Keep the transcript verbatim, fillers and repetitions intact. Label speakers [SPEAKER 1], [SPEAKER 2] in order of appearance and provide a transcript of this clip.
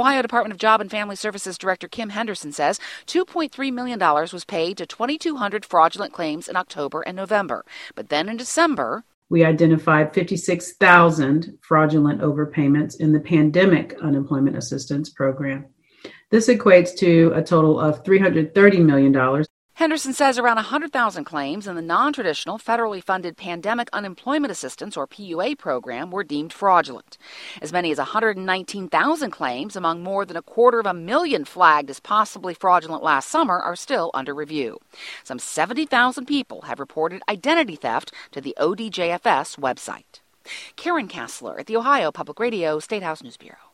[SPEAKER 1] Ohio Department of Job and Family Services Director Kim Henderson says two point three million dollars was paid to twenty-two hundred fraudulent claims in October and November. But then in December,
[SPEAKER 2] we identified fifty-six thousand fraudulent overpayments in the Pandemic Unemployment Assistance Program. This equates to a total of three hundred thirty million dollars.
[SPEAKER 1] Henderson says around one hundred thousand claims in the non-traditional federally funded Pandemic Unemployment Assistance, or P U A, program were deemed fraudulent. As many as one hundred nineteen thousand claims among more than a quarter of a million flagged as possibly fraudulent last summer are still under review. Some seventy thousand people have reported identity theft to the O D J F S website. Karen Kassler at the Ohio Public Radio State House News Bureau.